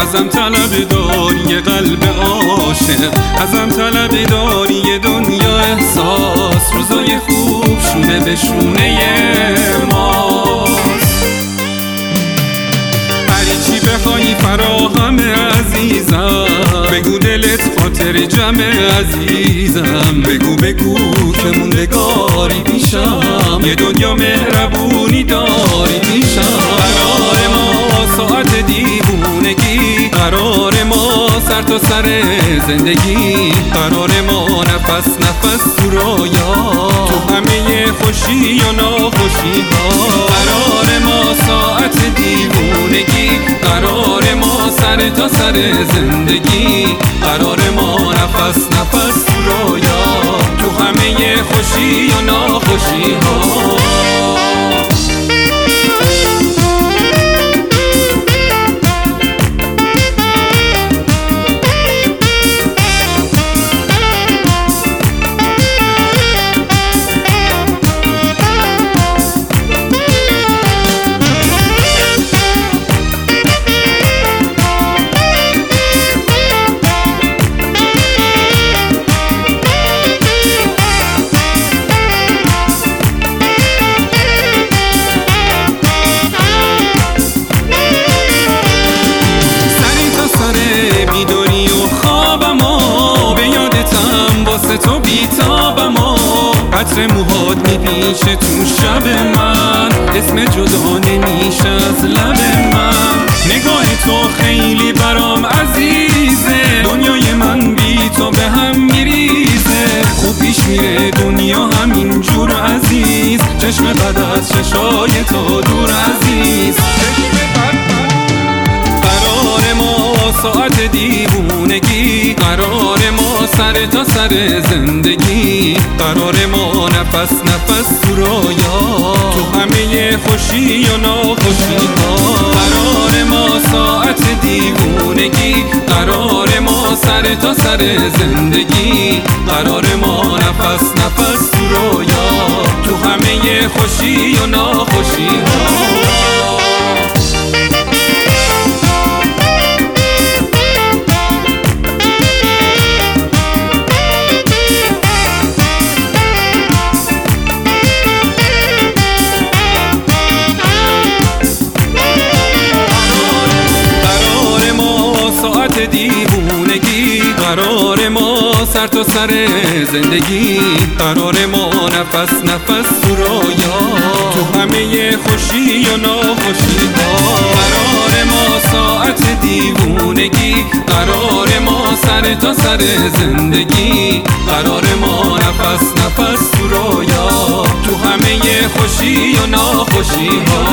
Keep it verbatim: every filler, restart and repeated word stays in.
ازم طلب داری قلب عاشق، ازم طلب داری دنیا احساس. روزای خوب شونه به شونه ماست. هری چی بخوایی فراهمه عزیزم، بگو دلت خاطر جمع عزیزم. بگو بگو که موندگاری پیشم، یه دنیا مهربونی داری پیشم. قرار ما ساعت دیوونگی، قرار ما سر تا سر زندگی، قرار ما نفس نفس تو رویا، تو همه خوشی و ناخوشی ها. قرار ما ساعت دیوونگی، قرار ما سر تا سر زندگی، قرار ما نفس نفس تو رویا، تو همه خوشی و ناخوشی ها. تو بیتابم و عطر موهات میپیچه تو شب من، اسم جدا نمیشه از لب من. نگاه تو خیلی برام عزیزه، دنیای من بی تو به هم میریزه. خوب پیش میره دنیا همین جور عزیز، چشم بد از چشای تو دور عزیز. قرار ما ساعت دیوونگی، قرار ما سر تا سر زندگی، قرار ما نفس نفس تو رویا، تو همه خوشی و ناخوشی ها. قرار ما ساعت دیوونگی، قرار ما سر تا سر زندگی، قرار ما نفس نفس تو رویا، تو همه خوشی و ناخوشی ها. دیوونگی، قرار ما سر تا سر زندگی، قرار ما نفس نفس تو رویا، تو همه خوشی و ناخوشی ها. قرار ما ساعت دیوونگی، قرار ما سر تا سر زندگی، قرار ما نفس نفس تو رویا، تو همه خوشی و ناخوشی ها.